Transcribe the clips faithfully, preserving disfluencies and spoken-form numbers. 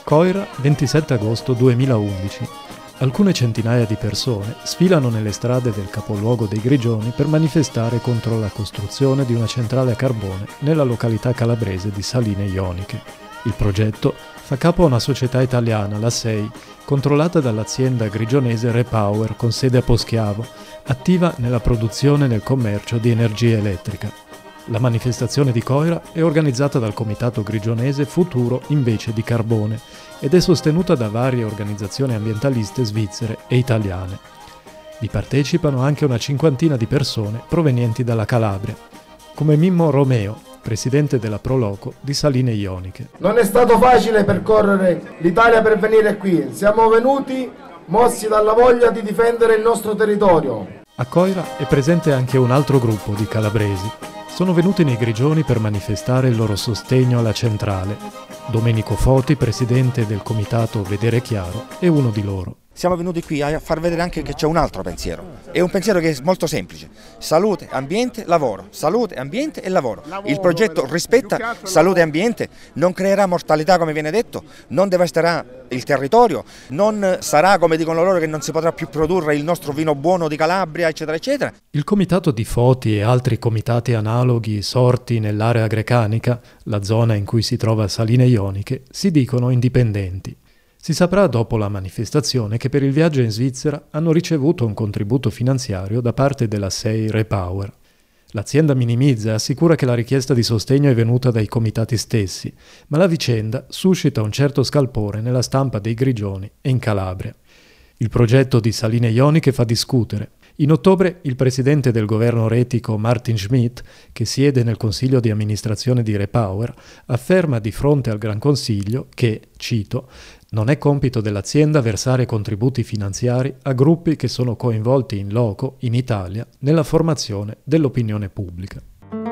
Coira, ventisette agosto duemilaundici. Alcune centinaia di persone sfilano nelle strade del capoluogo dei Grigioni per manifestare contro la costruzione di una centrale a carbone nella località calabrese di Saline Joniche. Il progetto fa capo a una società italiana, la SEI, controllata dall'azienda grigionese Repower con sede a Poschiavo, attiva nella produzione e nel commercio di energia elettrica. La manifestazione di Coira è organizzata dal comitato grigionese Futuro Invece di Carbone ed è sostenuta da varie organizzazioni ambientaliste svizzere e italiane. Vi partecipano anche una cinquantina di persone provenienti dalla Calabria, come Mimmo Romeo, presidente della Proloco di Saline Joniche. Non è stato facile percorrere l'Italia per venire qui. Siamo venuti mossi dalla voglia di difendere il nostro territorio. A Coira è presente anche un altro gruppo di calabresi. Sono venuti nei Grigioni per manifestare il loro sostegno alla centrale. Domenico Foti, presidente del comitato Vedere Chiaro, è uno di loro. Siamo venuti qui a far vedere anche che c'è un altro pensiero. È un pensiero che è molto semplice. Salute, ambiente, lavoro. Salute, ambiente e lavoro. Il progetto rispetta salute e ambiente, non creerà mortalità come viene detto, non devasterà il territorio, non sarà come dicono loro che non si potrà più produrre il nostro vino buono di Calabria, eccetera, eccetera. Il comitato di Foti e altri comitati analoghi sorti nell'area grecanica, la zona in cui si trova Saline Joniche, si dicono indipendenti. Si saprà dopo la manifestazione che per il viaggio in Svizzera hanno ricevuto un contributo finanziario da parte della SEI Repower. L'azienda minimizza e assicura che la richiesta di sostegno è venuta dai comitati stessi, ma la vicenda suscita un certo scalpore nella stampa dei Grigioni e in Calabria. Il progetto di Saline Joniche fa discutere. In ottobre il presidente del governo retico Martin Schmidt, che siede nel consiglio di amministrazione di Repower, afferma di fronte al Gran Consiglio che, cito, non è compito dell'azienda versare contributi finanziari a gruppi che sono coinvolti in loco, in Italia, nella formazione dell'opinione pubblica.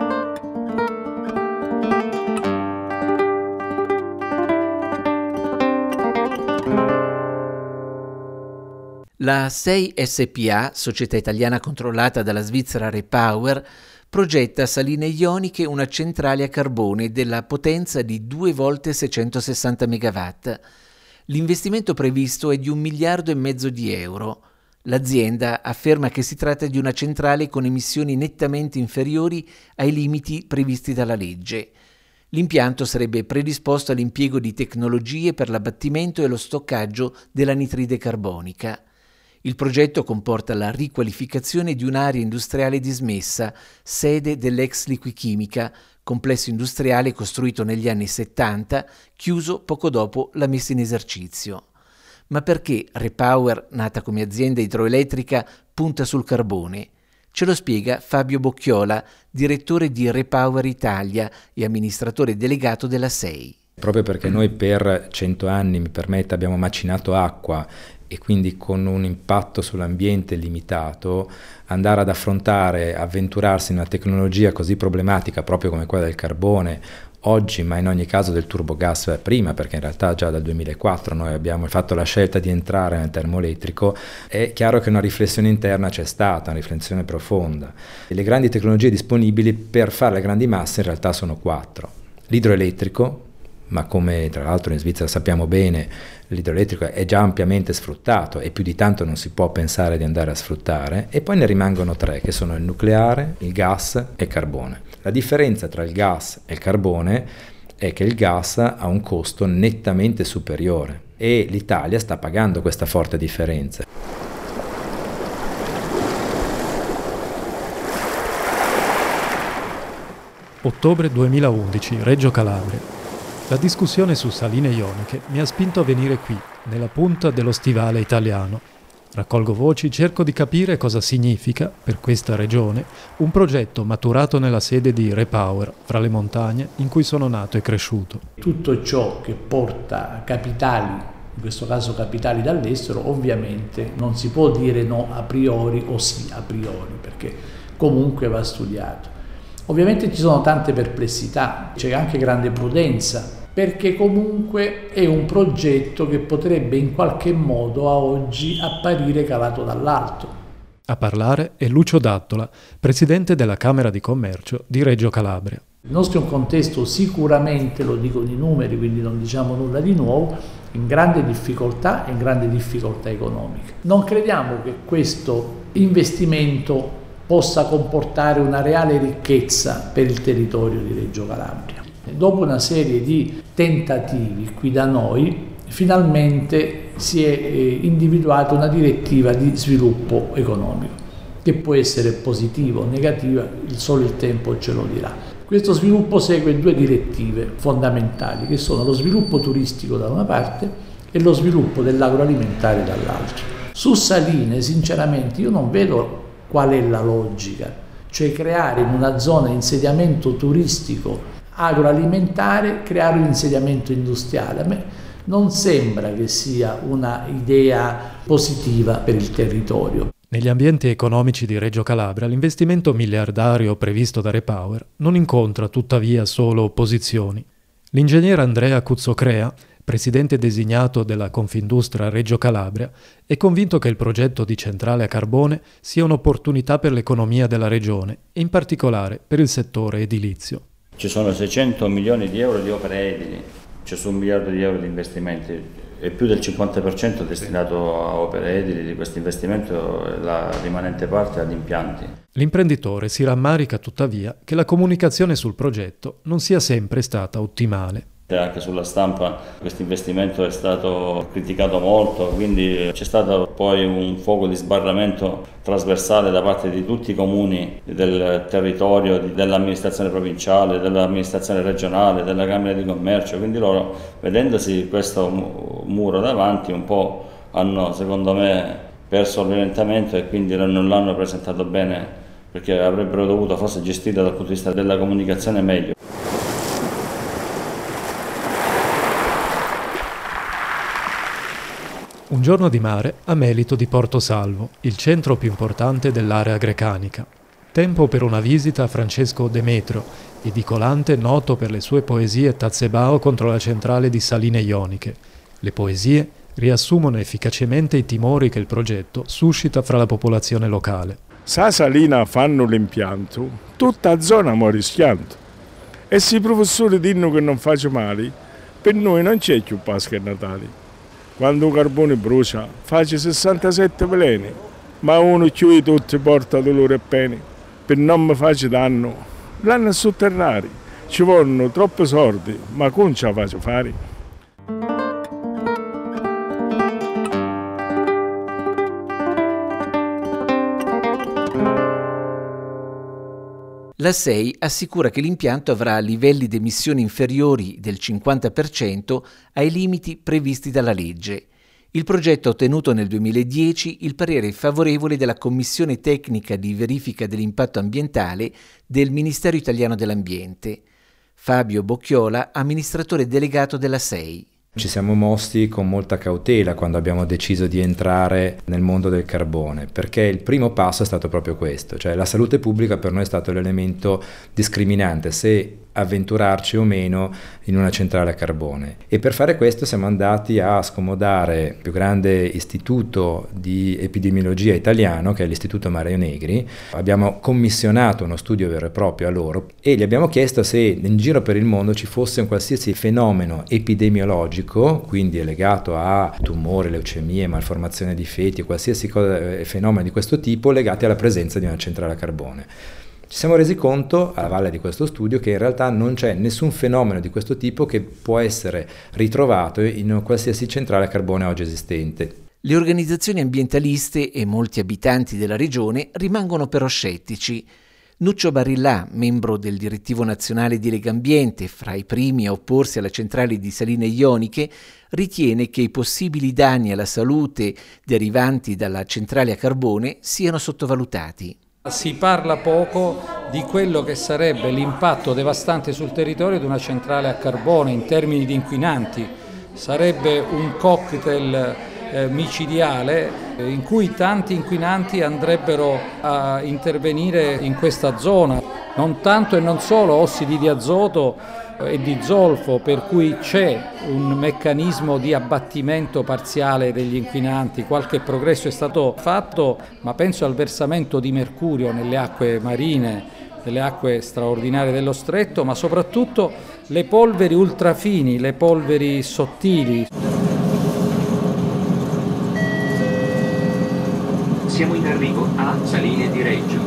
La SEI S P A, società italiana controllata dalla Svizzera Repower, progetta a Saline Joniche una centrale a carbone della potenza di due volte seicentosessanta megawatt. L'investimento previsto è di un miliardo e mezzo di euro. L'azienda afferma che si tratta di una centrale con emissioni nettamente inferiori ai limiti previsti dalla legge. L'impianto sarebbe predisposto all'impiego di tecnologie per l'abbattimento e lo stoccaggio dell'anidride carbonica. Il progetto comporta la riqualificazione di un'area industriale dismessa, sede dell'ex Liquichimica, complesso industriale costruito negli anni settanta, chiuso poco dopo la messa in esercizio. Ma perché Repower, nata come azienda idroelettrica, punta sul carbone? Ce lo spiega Fabio Bocchiola, direttore di Repower Italia e amministratore delegato della SEI. Proprio perché noi per cento anni, mi permette, abbiamo macinato acqua e quindi con un impatto sull'ambiente limitato, andare ad affrontare, avventurarsi in una tecnologia così problematica proprio come quella del carbone, oggi, ma in ogni caso del turbogas prima, perché in realtà già dal duemilaquattro noi abbiamo fatto la scelta di entrare nel termoelettrico, è chiaro che una riflessione interna c'è stata, una riflessione profonda. E le grandi tecnologie disponibili per fare le grandi masse in realtà sono quattro. L'idroelettrico, ma come tra l'altro in Svizzera sappiamo bene, l'idroelettrico è già ampiamente sfruttato e più di tanto non si può pensare di andare a sfruttare, e poi ne rimangono tre, che sono il nucleare, il gas e il carbone. La differenza tra il gas e il carbone è che il gas ha un costo nettamente superiore e l'Italia sta pagando questa forte differenza. Ottobre duemilaundici, Reggio Calabria. La discussione su Saline Joniche mi ha spinto a venire qui, nella punta dello stivale italiano. Raccolgo voci, cerco di capire cosa significa, per questa regione, un progetto maturato nella sede di Repower, fra le montagne in cui sono nato e cresciuto. Tutto ciò che porta capitali, in questo caso capitali dall'estero, ovviamente non si può dire no a priori o sì a priori, perché comunque va studiato. Ovviamente ci sono tante perplessità, c'è anche grande prudenza, perché comunque è un progetto che potrebbe in qualche modo a oggi apparire calato dall'alto. A parlare è Lucio D'Attola, presidente della Camera di Commercio di Reggio Calabria. Il nostro è un contesto sicuramente, lo dicono i numeri, quindi non diciamo nulla di nuovo, in grande difficoltà e in grande difficoltà economica. Non crediamo che questo investimento possa comportare una reale ricchezza per il territorio di Reggio Calabria. Dopo una serie di tentativi qui da noi, finalmente si è individuata una direttiva di sviluppo economico, che può essere positiva o negativa, solo il tempo ce lo dirà. Questo sviluppo segue due direttive fondamentali, che sono lo sviluppo turistico da una parte e lo sviluppo dell'agroalimentare dall'altra. Su Saline, sinceramente, io non vedo qual è la logica, cioè creare in una zona insediamento turistico agroalimentare, creare un insediamento industriale. A me non sembra che sia una idea positiva per il territorio. Negli ambienti economici di Reggio Calabria l'investimento miliardario previsto da Repower non incontra tuttavia solo opposizioni. L'ingegnere Andrea Cuzzocrea, presidente designato della Confindustria Reggio Calabria, è convinto che il progetto di centrale a carbone sia un'opportunità per l'economia della regione e in particolare per il settore edilizio. Ci sono seicento milioni di euro di opere edili, c'è su un miliardo di euro di investimenti e più del cinquanta per cento destinato a opere edili. Di questo investimento la rimanente parte ad impianti. L'imprenditore si rammarica tuttavia che la comunicazione sul progetto non sia sempre stata ottimale. Anche sulla stampa questo investimento è stato criticato molto, quindi c'è stato poi un fuoco di sbarramento trasversale da parte di tutti i comuni del territorio, dell'amministrazione provinciale, dell'amministrazione regionale, della Camera di Commercio, quindi loro, vedendosi questo muro davanti, un po' hanno, secondo me, perso l'orientamento e quindi non l'hanno presentato bene, perché avrebbero dovuto forse gestirlo dal punto di vista della comunicazione meglio. Un giorno di mare a Melito di Porto Salvo, il centro più importante dell'area grecanica. Tempo per una visita a Francesco Demetrio, edicolante noto per le sue poesie Tazzebao contro la centrale di Saline Ioniche. Le poesie riassumono efficacemente i timori che il progetto suscita fra la popolazione locale. Sa Salina fanno l'impianto, tutta la zona muore rischiando. E se i professori dicono che non faccio male, per noi non c'è più Pasqua e Natale. Quando il carbone brucia, faccio sessantasette veleni, ma uno chiude tutti porta dolore e pene. Per non mi faccio danno, l'hanno a sotterrare. Ci vogliono troppi soldi, ma come ce la faccio fare? La S E I assicura che l'impianto avrà livelli di emissioni inferiori del cinquanta per cento ai limiti previsti dalla legge. Il progetto ha ottenuto nel duemiladieci il parere favorevole della Commissione Tecnica di Verifica dell'Impatto Ambientale del Ministero Italiano dell'Ambiente. Fabio Bocchiola, amministratore delegato della S E I. Ci siamo mossi con molta cautela quando abbiamo deciso di entrare nel mondo del carbone, perché il primo passo è stato proprio questo, cioè la salute pubblica per noi è stato l'elemento discriminante, se avventurarci o meno in una centrale a carbone. E per fare questo siamo andati a scomodare il più grande istituto di epidemiologia italiano, che è l'Istituto Mario Negri. Abbiamo commissionato uno studio vero e proprio a loro e gli abbiamo chiesto se in giro per il mondo ci fosse un qualsiasi fenomeno epidemiologico, quindi è legato a tumori, leucemie, malformazione di feti, qualsiasi cosa, fenomeno di questo tipo legati alla presenza di una centrale a carbone. Ci siamo resi conto, alla valle di questo studio, che in realtà non c'è nessun fenomeno di questo tipo che può essere ritrovato in qualsiasi centrale a carbone oggi esistente. Le organizzazioni ambientaliste e molti abitanti della regione rimangono però scettici. Nuccio Barillà, membro del direttivo nazionale di Legambiente, fra i primi a opporsi alla centrale di Saline Ioniche, ritiene che i possibili danni alla salute derivanti dalla centrale a carbone siano sottovalutati. Si parla poco di quello che sarebbe l'impatto devastante sul territorio di una centrale a carbone in termini di inquinanti. Sarebbe un cocktail eh, micidiale eh, in cui tanti inquinanti andrebbero a intervenire in questa zona. Non tanto e non solo ossidi di azoto e di zolfo, per cui c'è un meccanismo di abbattimento parziale degli inquinanti, qualche progresso è stato fatto, ma penso al versamento di mercurio nelle acque marine delle acque straordinarie dello stretto, ma soprattutto le polveri ultrafini, le polveri sottili. Siamo in arrivo a Saline di Reggio.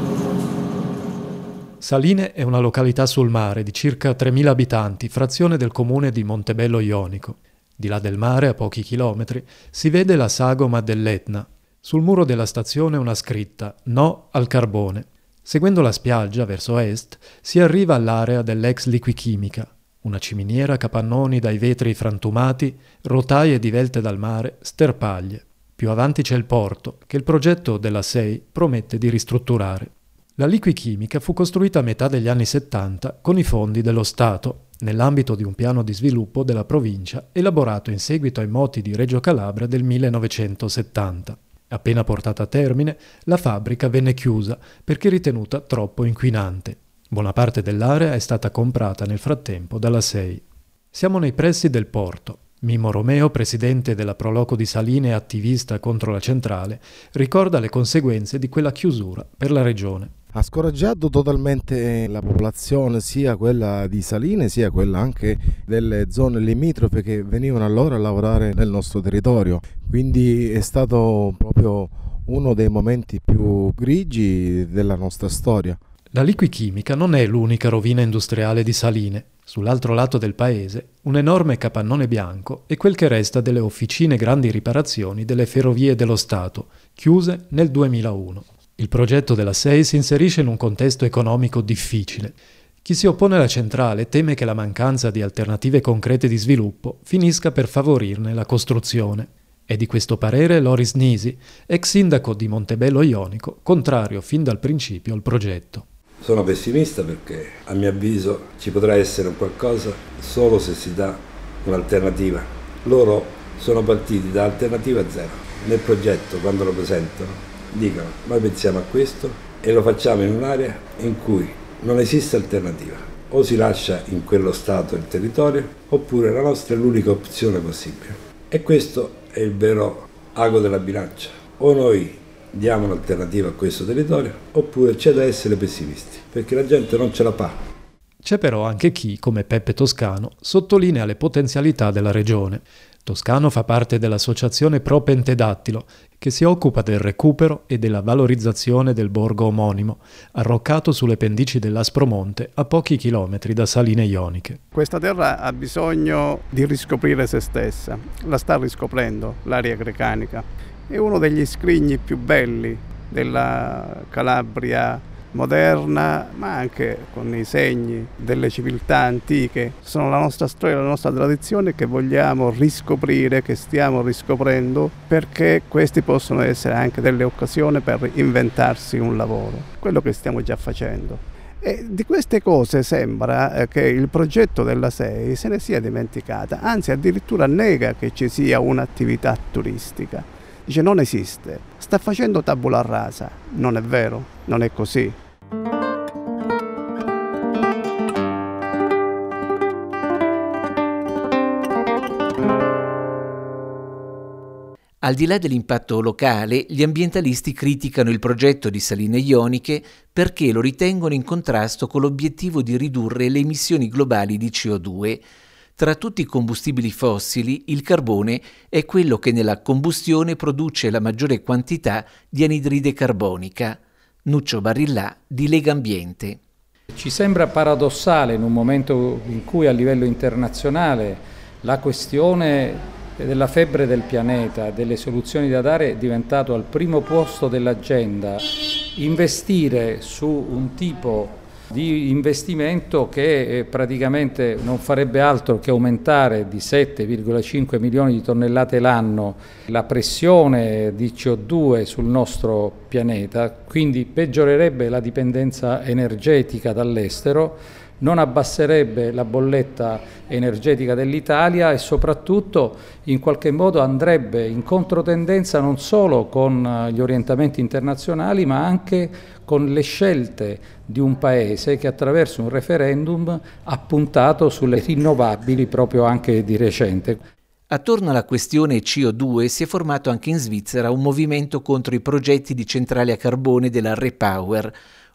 Saline è una località sul mare di circa tremila abitanti, frazione del comune di Montebello Ionico. Di là del mare, a pochi chilometri, si vede la sagoma dell'Etna. Sul muro della stazione una scritta «No al carbone». Seguendo la spiaggia verso est, si arriva all'area dell'ex Liquichimica, una ciminiera a capannoni dai vetri frantumati, rotaie divelte dal mare, sterpaglie. Più avanti c'è il porto, che il progetto della S E I promette di ristrutturare. La Liquichimica fu costruita a metà degli anni settanta con i fondi dello Stato, nell'ambito di un piano di sviluppo della provincia elaborato in seguito ai moti di Reggio Calabria del millenovecentosettanta. Appena portata a termine, la fabbrica venne chiusa perché ritenuta troppo inquinante. Buona parte dell'area è stata comprata nel frattempo dalla S E I. Siamo nei pressi del porto. Mimmo Romeo, presidente della Proloco di Saline e attivista contro la centrale, ricorda le conseguenze di quella chiusura per la regione. Ha scoraggiato totalmente la popolazione, sia quella di Saline sia quella anche delle zone limitrofe che venivano allora a lavorare nel nostro territorio. Quindi è stato proprio uno dei momenti più grigi della nostra storia. La Liquichimica non è l'unica rovina industriale di Saline. Sull'altro lato del paese, un enorme capannone bianco è quel che resta delle officine grandi riparazioni delle Ferrovie dello Stato, chiuse nel duemilauno. Il progetto della S E I si inserisce in un contesto economico difficile. Chi si oppone alla centrale teme che la mancanza di alternative concrete di sviluppo finisca per favorirne la costruzione. È di questo parere Loris Nisi, ex sindaco di Montebello Ionico, contrario fin dal principio al progetto. Sono pessimista perché a mio avviso ci potrà essere un qualcosa solo se si dà un'alternativa. Loro sono partiti da alternativa zero. Nel progetto, quando lo presentano, dicono noi pensiamo a questo e lo facciamo in un'area in cui non esiste alternativa. O si lascia in quello stato il territorio oppure la nostra è l'unica opzione possibile. E questo è il vero ago della bilancia. O noi diamo un'alternativa a questo territorio oppure c'è da essere pessimisti perché la gente non ce la fa. C'è però anche chi, come Peppe Toscano, sottolinea le potenzialità della regione. Toscano fa parte dell'associazione Pro Pentedattilo, che si occupa del recupero e della valorizzazione del borgo omonimo, arroccato sulle pendici dell'Aspromonte a pochi chilometri da Saline Ioniche. Questa terra ha bisogno di riscoprire se stessa, la sta riscoprendo l'area grecanica. È uno degli scrigni più belli della Calabria moderna, ma anche con i segni delle civiltà antiche. Sono la nostra storia, la nostra tradizione che vogliamo riscoprire, che stiamo riscoprendo, perché questi possono essere anche delle occasioni per inventarsi un lavoro, quello che stiamo già facendo. E di queste cose sembra che il progetto della S E I se ne sia dimenticata, anzi addirittura nega che ci sia un'attività turistica. Dice non esiste, sta facendo tabula rasa. Non è vero, non è così. Al di là dell'impatto locale, gli ambientalisti criticano il progetto di Saline Ioniche perché lo ritengono in contrasto con l'obiettivo di ridurre le emissioni globali di C O due. Tra tutti i combustibili fossili, il carbone è quello che nella combustione produce la maggiore quantità di anidride carbonica. Nuccio Barillà di Lega Ambiente. Ci sembra paradossale in un momento in cui a livello internazionale la questione della febbre del pianeta, delle soluzioni da dare è diventato al primo posto dell'agenda, investire su un tipo di investimento che praticamente non farebbe altro che aumentare di sette virgola cinque milioni di tonnellate l'anno la pressione di C O due sul nostro pianeta, quindi peggiorerebbe la dipendenza energetica dall'estero, non abbasserebbe la bolletta energetica dell'Italia e soprattutto in qualche modo andrebbe in controtendenza non solo con gli orientamenti internazionali ma anche con le scelte di un paese che attraverso un referendum ha puntato sulle rinnovabili proprio anche di recente. Attorno alla questione C O due si è formato anche in Svizzera un movimento contro i progetti di centrali a carbone della REPower,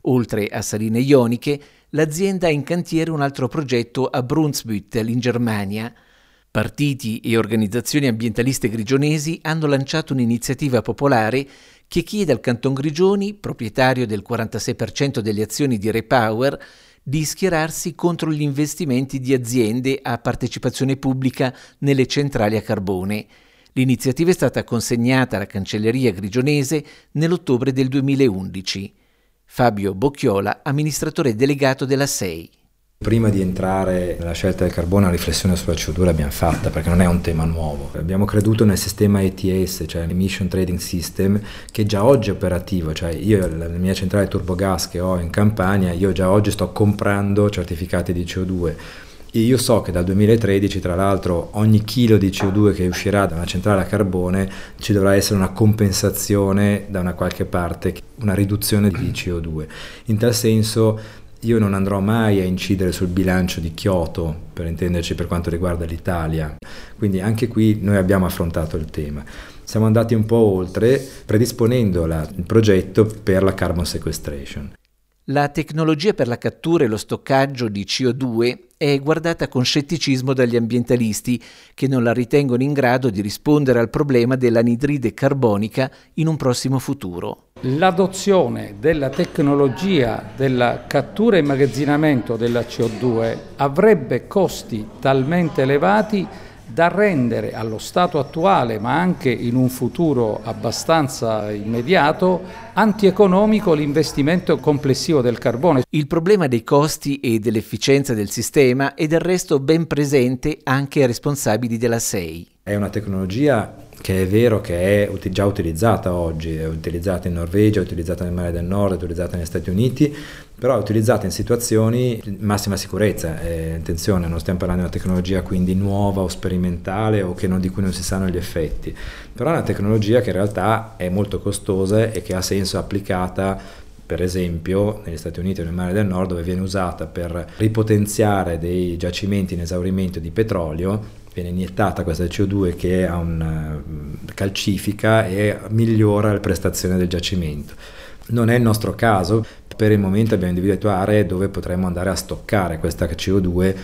Oltre a Saline Ioniche, l'azienda ha in cantiere un altro progetto a Brunsbüttel, in Germania. Partiti e organizzazioni ambientaliste grigionesi hanno lanciato un'iniziativa popolare che chiede al Canton Grigioni, proprietario del quarantasei per cento delle azioni di Repower, di schierarsi contro gli investimenti di aziende a partecipazione pubblica nelle centrali a carbone. L'iniziativa è stata consegnata alla Cancelleria grigionese nell'ottobre del duemilaundici. Fabio Bocchiola, amministratore delegato della S E I. Prima di entrare nella scelta del carbone, una riflessione sulla C O due l'abbiamo fatta, perché non è un tema nuovo. Abbiamo creduto nel sistema E T S, cioè l'Emission Trading System, che già oggi è operativo. Cioè io, la mia centrale turbogas che ho in Campania, io già oggi sto comprando certificati di C O due. E io so che dal duemilatredici, tra l'altro, ogni chilo di C O due che uscirà da una centrale a carbone ci dovrà essere una compensazione da una qualche parte, una riduzione di C O due. In tal senso io non andrò mai a incidere sul bilancio di Kyoto, per intenderci, per quanto riguarda l'Italia. Quindi anche qui noi abbiamo affrontato il tema. Siamo andati un po' oltre, predisponendo la, il progetto per la carbon sequestration. La tecnologia per la cattura e lo stoccaggio di C O due è guardata con scetticismo dagli ambientalisti, che non la ritengono in grado di rispondere al problema dell'anidride carbonica in un prossimo futuro. L'adozione della tecnologia della cattura e immagazzinamento della C O due avrebbe costi talmente elevati da rendere allo stato attuale, ma anche in un futuro abbastanza immediato, antieconomico l'investimento complessivo del carbone. Il problema dei costi e dell'efficienza del sistema è del resto ben presente anche ai responsabili della S E I. È una tecnologia che è vero che è già utilizzata oggi, è utilizzata in Norvegia, è utilizzata nel Mare del Nord, è utilizzata negli Stati Uniti, però è utilizzata in situazioni di massima sicurezza. Eh, attenzione, non stiamo parlando di una tecnologia quindi nuova o sperimentale o che non, di cui non si sanno gli effetti, però è una tecnologia che in realtà è molto costosa e che ha senso applicata per esempio negli Stati Uniti o nel Mare del Nord, dove viene usata per ripotenziare dei giacimenti in esaurimento di petrolio. Viene iniettata questa C O due che ha un, calcifica e migliora le prestazioni del giacimento. Non è il nostro caso, per il momento abbiamo individuato aree dove potremmo andare a stoccare questa C O due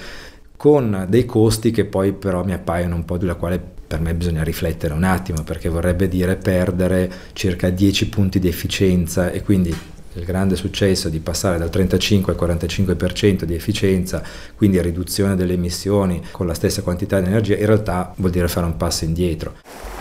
con dei costi che poi però mi appaiono un po' sulla quale per me bisogna riflettere un attimo, perché vorrebbe dire perdere circa dieci punti di efficienza, e quindi il grande successo di passare dal trentacinque al quarantacinque per cento di efficienza, quindi riduzione delle emissioni con la stessa quantità di energia, in realtà vuol dire fare un passo indietro.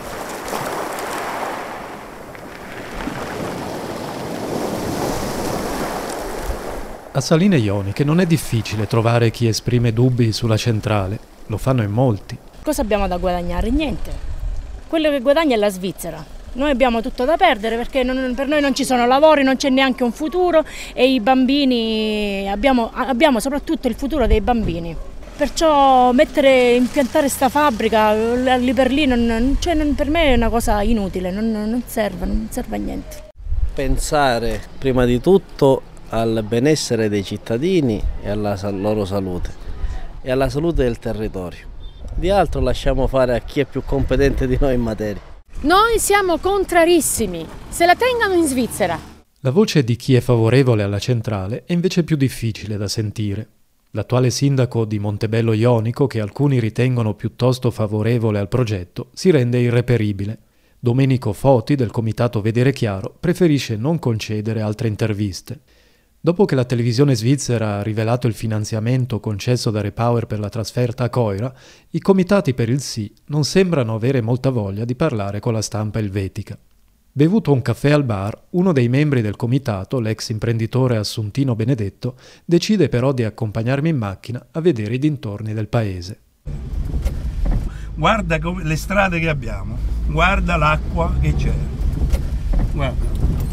A Saline Ioniche non è difficile trovare chi esprime dubbi sulla centrale, lo fanno in molti. Cosa abbiamo da guadagnare? Niente. Quello che guadagna è la Svizzera. Noi abbiamo tutto da perdere perché non, per noi non ci sono lavori, non c'è neanche un futuro, e i bambini, abbiamo, abbiamo soprattutto il futuro dei bambini. Perciò mettere, impiantare sta fabbrica lì per lì, non, cioè, non, per me è una cosa inutile, non, non serve, non serve a niente. Pensare prima di tutto al benessere dei cittadini e alla loro salute e alla salute del territorio. Di altro lasciamo fare a chi è più competente di noi in materia. Noi siamo contrarissimi, se la tengano in Svizzera. La voce di chi è favorevole alla centrale è invece più difficile da sentire. L'attuale sindaco di Montebello Ionico, che alcuni ritengono piuttosto favorevole al progetto, si rende irreperibile. Domenico Foti, del comitato Vedere Chiaro, preferisce non concedere altre interviste. Dopo che la televisione svizzera ha rivelato il finanziamento concesso da Repower per la trasferta a Coira, i comitati per il sì non sembrano avere molta voglia di parlare con la stampa elvetica. Bevuto un caffè al bar, uno dei membri del comitato, l'ex imprenditore Assuntino Benedetto, decide però di accompagnarmi in macchina a vedere i dintorni del paese. Guarda come, le strade che abbiamo, guarda l'acqua che c'è, guarda.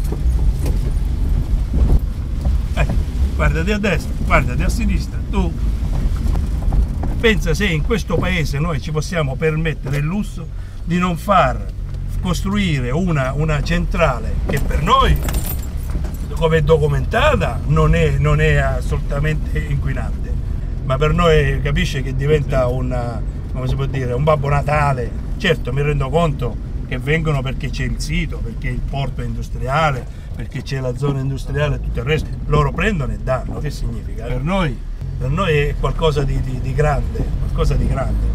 Guardati a destra, guardati a sinistra, tu pensa se in questo paese noi ci possiamo permettere il lusso di non far costruire una, una centrale che per noi, come è documentata, non è, non è assolutamente inquinante, ma per noi capisce che diventa una, come si può dire, un Babbo Natale. Certo, mi rendo conto che vengono perché c'è il sito, perché il porto è industriale, perché c'è la zona industriale e tutto il resto, loro prendono e danno. Che significa? Per noi, per noi è qualcosa di, di, di grande, qualcosa di grande.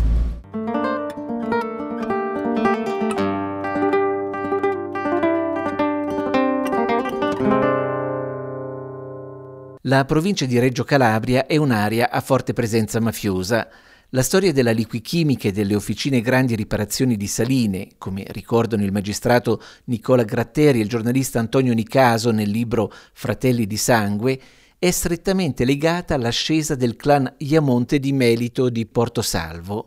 La provincia di Reggio Calabria è un'area a forte presenza mafiosa. La storia della liquichimica e delle officine grandi riparazioni di Saline, come ricordano il magistrato Nicola Gratteri e il giornalista Antonio Nicaso nel libro Fratelli di Sangue, è strettamente legata all'ascesa del clan Iamonte di Melito di Portosalvo.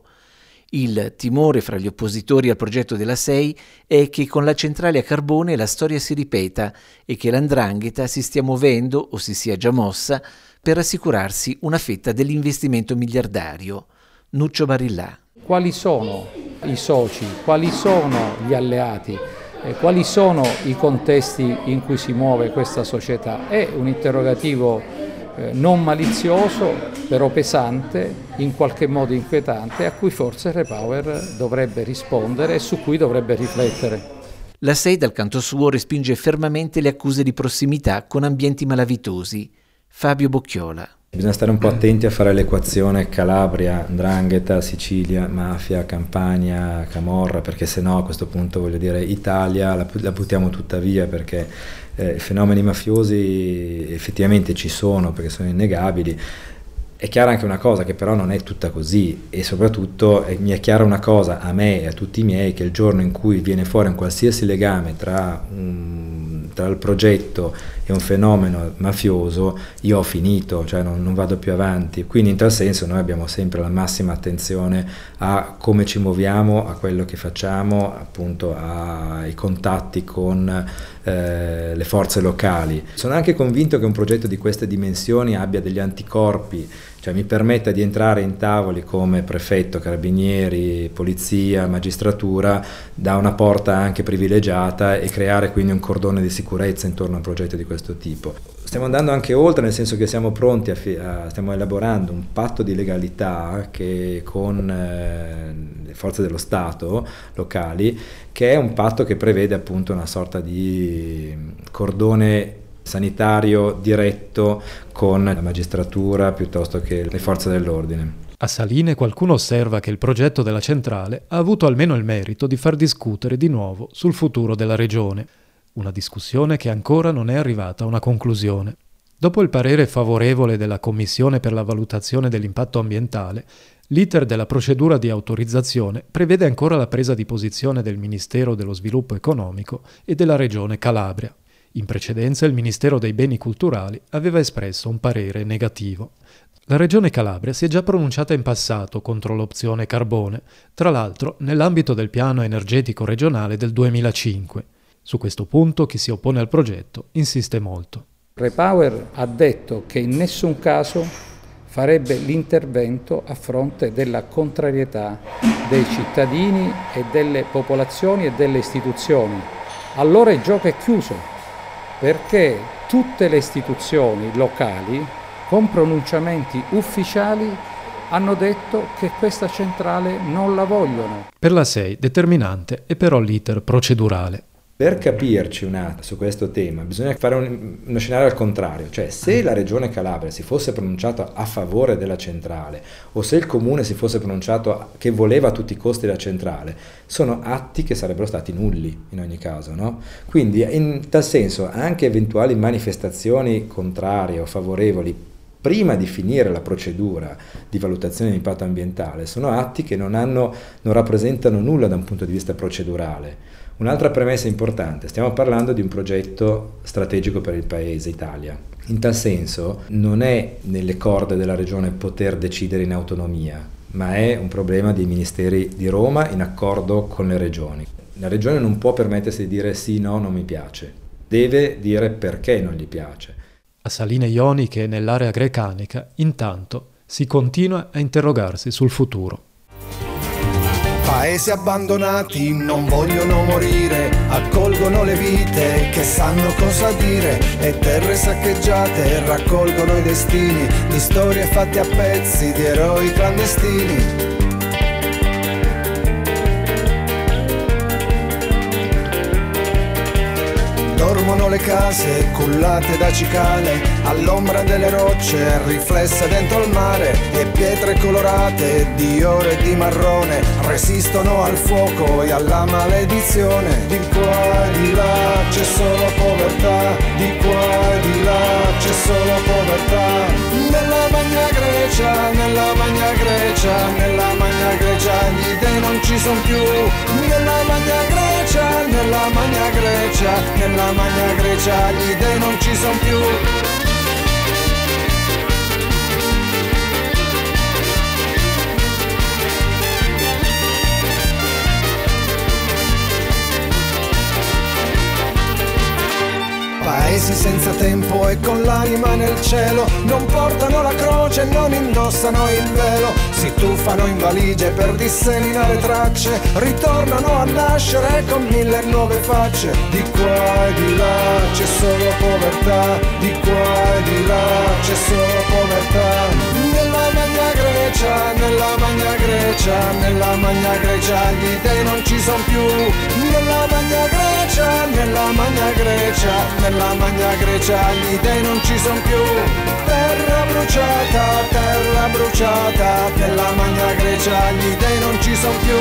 Il timore fra gli oppositori al progetto della S E I è che con la centrale a carbone la storia si ripeta e che l'Andrangheta si stia muovendo o si sia già mossa per assicurarsi una fetta dell'investimento miliardario. Nuccio Barillà. Quali sono i soci, quali sono gli alleati, eh, quali sono i contesti in cui si muove questa società? È un interrogativo eh, non malizioso, però pesante, in qualche modo inquietante, a cui forse Repower dovrebbe rispondere e su cui dovrebbe riflettere. La S E I dal canto suo respinge fermamente le accuse di prossimità con ambienti malavitosi. Fabio Bocchiola. Bisogna stare un po' attenti a fare l'equazione Calabria, 'ndrangheta, Sicilia, mafia, Campania, Camorra, perché se no a questo punto, voglio dire, Italia la, la buttiamo tutta via, perché eh, fenomeni mafiosi effettivamente ci sono, perché sono innegabili. È chiara anche una cosa, che però non è tutta così, e soprattutto eh, mi è chiara una cosa a me e a tutti i miei, che il giorno in cui viene fuori un qualsiasi legame tra, um, tra il progetto e un fenomeno mafioso, io ho finito, cioè non, non vado più avanti. Quindi in tal senso noi abbiamo sempre la massima attenzione a come ci muoviamo, a quello che facciamo, appunto ai contatti con eh, le forze locali. Sono anche convinto che un progetto di queste dimensioni abbia degli anticorpi, cioè mi permetta di entrare in tavoli come prefetto, carabinieri, polizia, magistratura, da una porta anche privilegiata, e creare quindi un cordone di sicurezza intorno a un progetto di questo tipo. Stiamo andando anche oltre, nel senso che siamo pronti, a, a stiamo elaborando un patto di legalità che con eh, le forze dello Stato locali, che è un patto che prevede appunto una sorta di cordone sanitario diretto con la magistratura piuttosto che le forze dell'ordine. A Saline qualcuno osserva che il progetto della centrale ha avuto almeno il merito di far discutere di nuovo sul futuro della regione, una discussione che ancora non è arrivata a una conclusione. Dopo il parere favorevole della Commissione per la valutazione dell'impatto ambientale, l'iter della procedura di autorizzazione prevede ancora la presa di posizione del Ministero dello Sviluppo Economico e della Regione Calabria. In precedenza il Ministero dei Beni Culturali aveva espresso un parere negativo. La Regione Calabria si è già pronunciata in passato contro l'opzione carbone, tra l'altro nell'ambito del piano energetico regionale del duemilacinque. Su questo punto chi si oppone al progetto insiste molto. Repower ha detto che in nessun caso farebbe l'intervento a fronte della contrarietà dei cittadini e delle popolazioni e delle istituzioni. Allora il gioco è chiuso, perché tutte le istituzioni locali, con pronunciamenti ufficiali, hanno detto che questa centrale non la vogliono. Per la S E I determinante è però l'iter procedurale. Per capirci un attimo su questo tema bisogna fare un, uno scenario al contrario, cioè se la Regione Calabria si fosse pronunciata a favore della centrale o se il Comune si fosse pronunciato che voleva a tutti i costi la centrale, sono atti che sarebbero stati nulli in ogni caso, no? Quindi in tal senso anche eventuali manifestazioni contrarie o favorevoli prima di finire la procedura di valutazione di impatto ambientale sono atti che non, hanno, non rappresentano nulla da un punto di vista procedurale. Un'altra premessa importante, stiamo parlando di un progetto strategico per il Paese Italia. In tal senso non è nelle corde della Regione poter decidere in autonomia, ma è un problema dei ministeri di Roma in accordo con le regioni. La Regione non può permettersi di dire sì, no, non mi piace, deve dire perché non gli piace. A Saline Ioniche e nell'area grecanica, intanto, si continua a interrogarsi sul futuro. Paesi abbandonati non vogliono morire, accolgono le vite che sanno cosa dire, e terre saccheggiate raccolgono i destini di storie fatte a pezzi di eroi clandestini. dormono le case cullate da cicale, all'ombra delle rocce riflesse dentro il mare, e pietre colorate di oro e di marrone resistono al fuoco e alla maledizione. Di qua e di là c'è solo povertà, di qua e di là c'è solo povertà. Nella Magna Grecia, nella Magna Grecia, nella Magna Grecia gli dei non ci son più. Nella Magna Grecia, nella Magna Grecia, nella Magna Grecia gli dei non ci son più. Paesi senza tempo e con l'anima nel cielo, non portano la croce, non indossano il velo, si tuffano in valigie per disseminare tracce, ritornano a nascere con mille nuove facce. Di qua e di là c'è solo povertà, di qua e di là c'è solo povertà. Nella Magna Grecia, nella Magna Grecia, nella Magna Grecia gli dei non ci son più. Nella Magna Grecia, nella Magna Grecia, nella Magna Grecia gli dei non ci son più. Terra bruciata, terra bruciata, nella Magna Grecia gli dei non ci son più.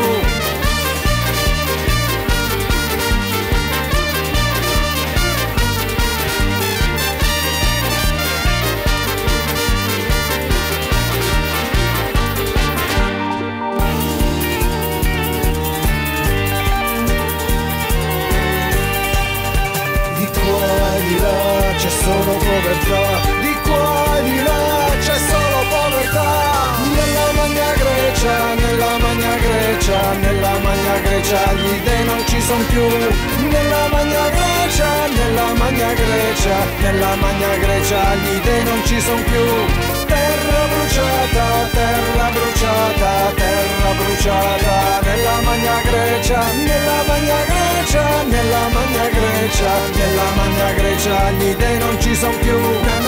C'è solo povertà, di qua e di là c'è solo povertà. Nella Magna Grecia, nella Magna Grecia, nella Magna Grecia gli dei non ci son più. Nella Magna Grecia, nella Magna Grecia, nella Magna Grecia gli dei non ci son più. Terra bruciata, terra bruciata, terra bruciata, nella Magna Grecia, nella Magna Grecia, nella Magna Grecia, nella Magna Grecia gli dei non ci son più.